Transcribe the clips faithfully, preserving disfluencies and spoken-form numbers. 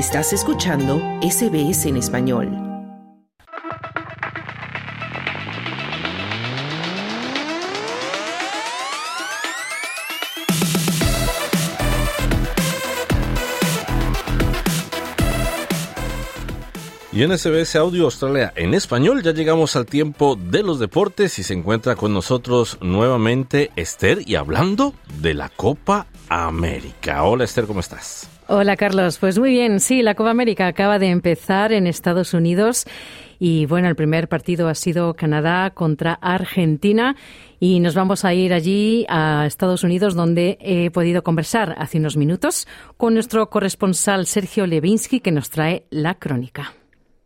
Estás escuchando S B S en español. Y en S B S Audio Australia en español ya llegamos al tiempo de los deportes y se encuentra con nosotros nuevamente Esther y hablando de la Copa América. Hola Esther, ¿cómo estás? Hola Carlos, pues muy bien, sí, la Copa América acaba de empezar en Estados Unidos y bueno, el primer partido ha sido Canadá contra Argentina y nos vamos a ir allí a Estados Unidos donde he podido conversar hace unos minutos con nuestro corresponsal Sergio Levinsky que nos trae la crónica.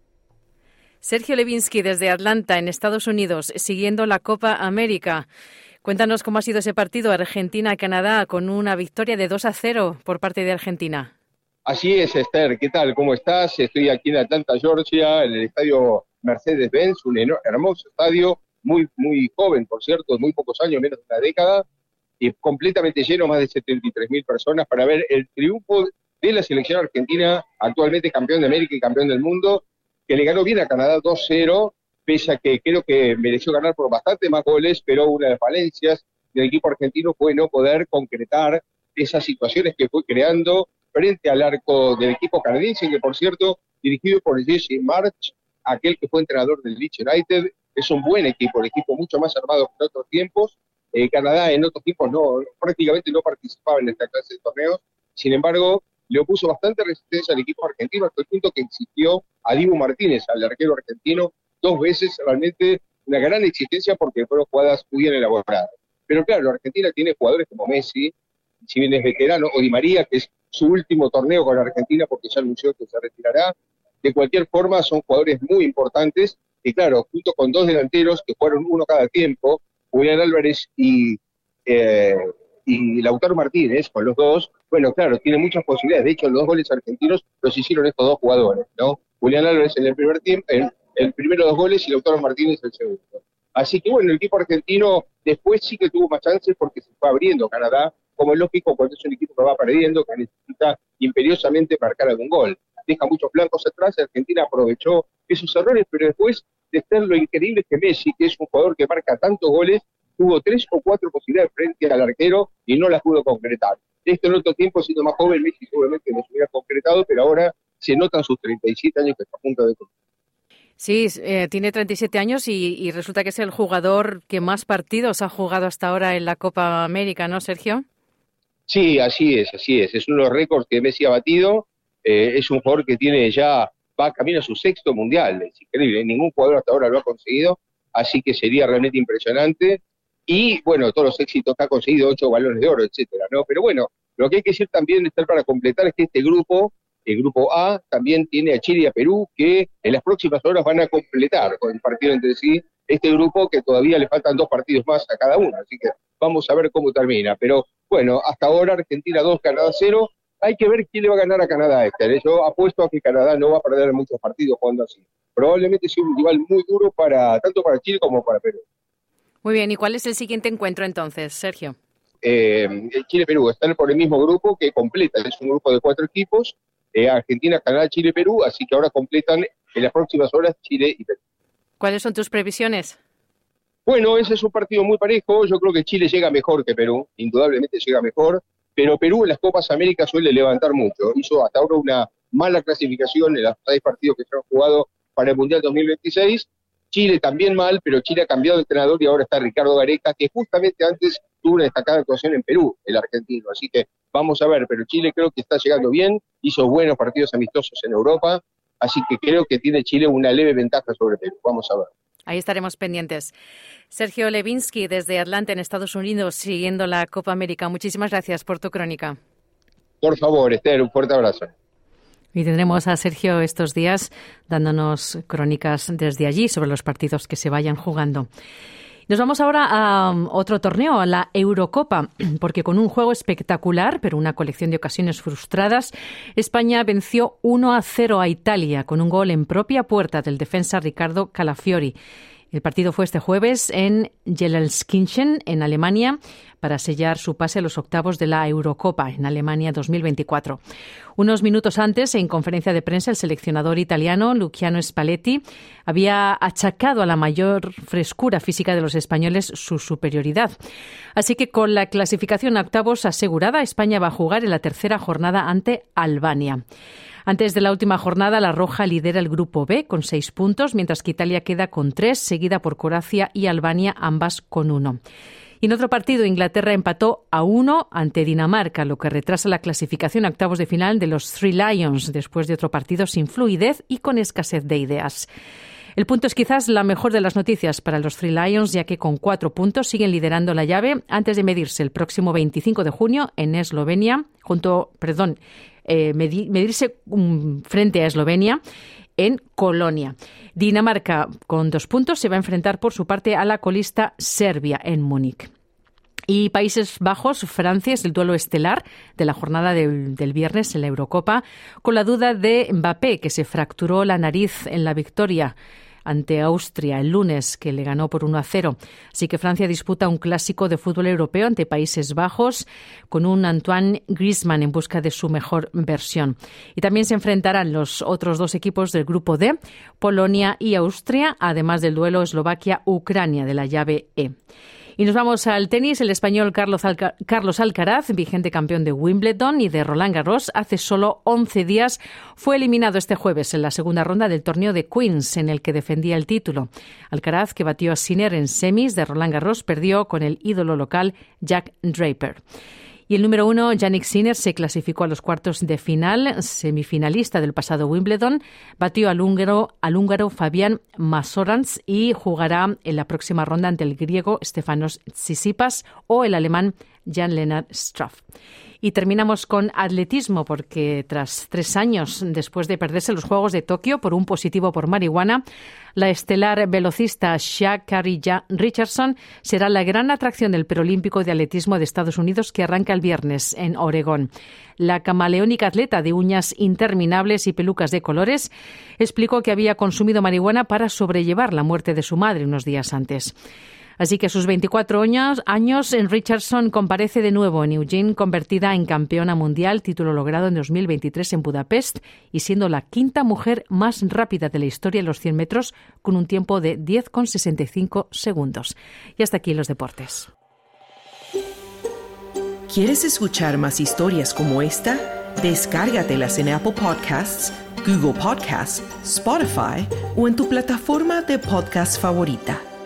Sergio Levinsky desde Atlanta, en Estados Unidos, siguiendo la Copa América. Cuéntanos cómo ha sido ese partido Argentina-Canadá con una victoria de dos a cero por parte de Argentina. Así es, Esther. ¿Qué tal? ¿Cómo estás? Estoy aquí en Atlanta, Georgia, en el estadio Mercedes-Benz, un hermoso estadio, muy muy joven, por cierto, muy pocos años, menos de una década, y completamente lleno, más de setenta y tres mil personas, para ver el triunfo de la selección argentina, actualmente campeón de América y campeón del mundo, que le ganó bien a Canadá dos cero, pese a que creo que mereció ganar por bastante más goles, pero una de las falencias del equipo argentino fue no poder concretar esas situaciones que fue creando frente al arco del equipo canadiense, que por cierto, dirigido por Jesse Marsch, aquel que fue entrenador del Leeds United, es un buen equipo, el equipo mucho más armado que en otros tiempos. Eh, Canadá en otros tiempos no, prácticamente no participaba en esta clase de torneos, sin embargo, le opuso bastante resistencia al equipo argentino, hasta el punto que exigió a Dibu Martínez, al arquero argentino, dos veces, realmente una gran exigencia porque fueron jugadas muy bien elaboradas. Pero claro, Argentina tiene jugadores como Messi, si bien es veterano, o Di María, que es su último torneo con la Argentina porque ya anunció que se retirará. De cualquier forma, son jugadores muy importantes, y claro, junto con dos delanteros que fueron uno cada tiempo, Julián Álvarez y... Eh, y Lautaro Martínez, con los dos, bueno, claro, tiene muchas posibilidades. De hecho, los dos goles argentinos los hicieron estos dos jugadores, ¿no? Julián Álvarez en el primer tiempo, en el primero dos goles y Lautaro Martínez el segundo. Así que bueno, el equipo argentino después sí que tuvo más chances porque se fue abriendo Canadá, como es lógico cuando es un equipo que va perdiendo, que necesita imperiosamente marcar algún gol. Deja muchos blancos atrás, Argentina aprovechó esos errores, pero después de ser lo increíble que Messi, que es un jugador que marca tantos goles, tuvo tres o cuatro posibilidades frente al arquero y no las pudo concretar. Esto en otro tiempo, siendo más joven, Messi seguramente no se hubiera concretado, pero ahora se notan sus treinta y siete años que está a punto de cumplir. Sí, eh, tiene treinta y siete años y, y resulta que es el jugador que más partidos ha jugado hasta ahora en la Copa América, ¿no, Sergio? Sí, así es, así es. Es uno de los récords que Messi ha batido. Eh, es un jugador que tiene ya, va camino a su sexto mundial. Es increíble, ningún jugador hasta ahora lo ha conseguido, así que sería realmente impresionante. Y, bueno, todos los éxitos que ha conseguido, ocho balones de oro, etcétera, ¿no? Pero bueno, lo que hay que decir también, estar para completar, es que este grupo, el grupo A, también tiene a Chile y a Perú, que en las próximas horas van a completar con el partido entre sí este grupo, que todavía le faltan dos partidos más a cada uno, así que vamos a ver cómo termina. Pero, bueno, hasta ahora Argentina dos, Canadá cero, hay que ver quién le va a ganar a Canadá, Esther. Yo apuesto a que Canadá no va a perder muchos partidos jugando así. Probablemente sea un rival muy duro para tanto para Chile como para Perú. Muy bien, ¿y cuál es el siguiente encuentro entonces, Sergio? Eh, Chile-Perú están por el mismo grupo que completa, es un grupo de cuatro equipos, eh, Argentina, Canadá, Chile, Perú, así que ahora completan en las próximas horas Chile y Perú. ¿Cuáles son tus previsiones? Bueno, ese es un partido muy parejo, yo creo que Chile llega mejor que Perú, indudablemente llega mejor, pero Perú en las Copas Américas suele levantar mucho, hizo hasta ahora una mala clasificación en los seis partidos que se han jugado para el Mundial dos mil veintiséis, Chile también mal, pero Chile ha cambiado de entrenador y ahora está Ricardo Gareca, que justamente antes tuvo una destacada actuación en Perú, el argentino. Así que vamos a ver, pero Chile creo que está llegando bien, hizo buenos partidos amistosos en Europa, así que creo que tiene Chile una leve ventaja sobre Perú. Vamos a ver. Ahí estaremos pendientes. Sergio Levinsky, desde Atlanta, en Estados Unidos, siguiendo la Copa América. Muchísimas gracias por tu crónica. Por favor, Esther, un fuerte abrazo. Y tendremos a Sergio estos días dándonos crónicas desde allí sobre los partidos que se vayan jugando. Nos vamos ahora a otro torneo, a la Eurocopa, porque con un juego espectacular, pero una colección de ocasiones frustradas, España venció uno a cero a Italia con un gol en propia puerta del defensa Ricardo Calafiori. El partido fue este jueves en Gelsenkirchen, en Alemania, para sellar su pase a los octavos de la Eurocopa en Alemania dos mil veinticuatro. Unos minutos antes, en conferencia de prensa, el seleccionador italiano Luciano Spalletti había achacado a la mayor frescura física de los españoles su superioridad. Así que con la clasificación a octavos asegurada, España va a jugar en la tercera jornada ante Albania. Antes de la última jornada, la Roja lidera el Grupo B con seis puntos, mientras que Italia queda con tres, seguida por Croacia y Albania, ambas con uno. Y en otro partido, Inglaterra empató a uno ante Dinamarca, lo que retrasa la clasificación a octavos de final de los Three Lions, después de otro partido sin fluidez y con escasez de ideas. El punto es quizás la mejor de las noticias para los Three Lions, ya que con cuatro puntos siguen liderando la llave antes de medirse el próximo veinticinco de junio en Eslovenia, junto, perdón, eh, medirse um, frente a Eslovenia en Colonia. Dinamarca, con dos puntos, se va a enfrentar por su parte a la colista Serbia en Múnich. Y Países Bajos, Francia, es el duelo estelar de la jornada del, del viernes en la Eurocopa, con la duda de Mbappé, que se fracturó la nariz en la victoria ante Austria el lunes, que le ganó por uno a cero. Así que Francia disputa un clásico de fútbol europeo ante Países Bajos con un Antoine Griezmann en busca de su mejor versión. Y también se enfrentarán los otros dos equipos del Grupo D, Polonia y Austria, además del duelo Eslovaquia-Ucrania de la llave E. Y nos vamos al tenis. El español Carlos, Alca- Carlos Alcaraz, vigente campeón de Wimbledon y de Roland Garros, hace solo once días fue eliminado este jueves en la segunda ronda del torneo de Queens, en el que defendía el título. Alcaraz, que batió a Sinner en semis de Roland Garros, perdió con el ídolo local Jack Draper. Y el número uno, Jannik Sinner, se clasificó a los cuartos de final, semifinalista del pasado Wimbledon. Batió al húngaro, al húngaro Fabián Masorans y jugará en la próxima ronda ante el griego Stefanos Tsitsipas o el alemán Jan-Lennard Struff. Y terminamos con atletismo, porque tras tres años después de perderse los Juegos de Tokio por un positivo por marihuana, la estelar velocista Sha'Carri Richardson será la gran atracción del preolímpico de atletismo de Estados Unidos, que arranca el viernes en Oregón. La camaleónica atleta de uñas interminables y pelucas de colores explicó que había consumido marihuana para sobrellevar la muerte de su madre unos días antes. Así que a sus veinticuatro años, años, Richardson comparece de nuevo en Eugene, convertida en campeona mundial, título logrado en dos mil veintitrés en Budapest, y siendo la quinta mujer más rápida de la historia en los cien metros, con un tiempo de diez coma sesenta y cinco segundos. Y hasta aquí los deportes. ¿Quieres escuchar más historias como esta? Descárgatelas en Apple Podcasts, Google Podcasts, Spotify o en tu plataforma de podcast favorita.